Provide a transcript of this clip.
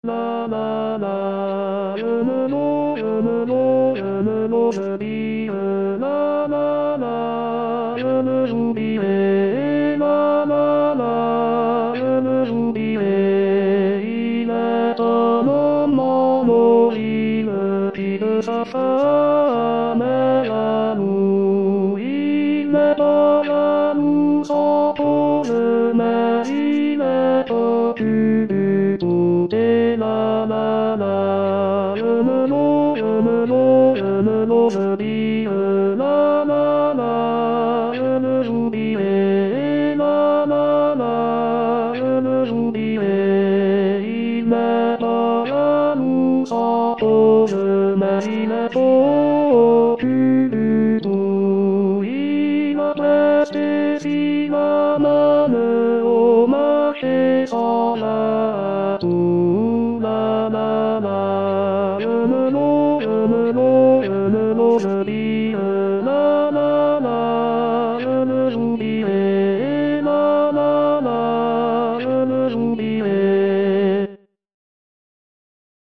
La la la, je me loue, je vis, la la la, je me j'oublierai, la la la, je me j'oublierai, il est un homme en horrible qui de sa femme est jaloux, il n'est pas jaloux sans cause, mais il est obtus du tout, et la la la, je me loue, je dis, la la la, je me j'oublierai, la la la, je me j'oublierai, il n'est pas jaloux sans cause, mais il est obtus du tout, il a presté si la main au marché sans la tout, la la la, je dis, la la la, je me j'oublierai, la la la, je me j'oublierai.